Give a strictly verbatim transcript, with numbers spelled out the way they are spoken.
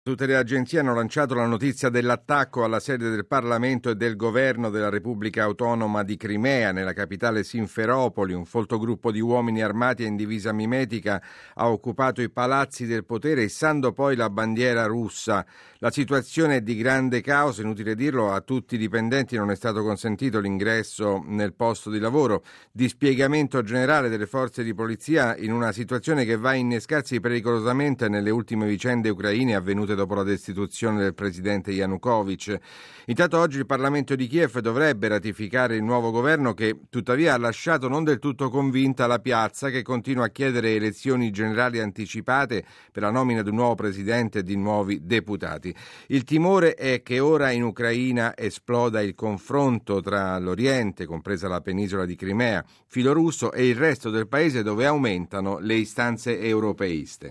Tutte le agenzie hanno lanciato la notizia dell'attacco alla sede del Parlamento e del governo della Repubblica Autonoma di Crimea, nella capitale Simferopoli. Un folto gruppo di uomini armati e in divisa mimetica ha occupato i palazzi del potere, issando poi la bandiera russa. La situazione è di grande caos, inutile dirlo, a tutti i dipendenti non è stato consentito l'ingresso nel posto di lavoro. Dispiegamento generale delle forze di polizia in una situazione che va a innescarsi pericolosamente nelle ultime vicende ucraine avvenute dopo la destituzione del presidente Yanukovych. Intanto oggi il Parlamento di Kiev dovrebbe ratificare il nuovo governo che tuttavia ha lasciato non del tutto convinta la piazza, che continua a chiedere elezioni generali anticipate per la nomina di un nuovo presidente e di nuovi deputati. Il timore è che ora in Ucraina esploda il confronto tra l'Oriente, compresa la penisola di Crimea, filorusso, e il resto del paese, dove aumentano le istanze europeiste.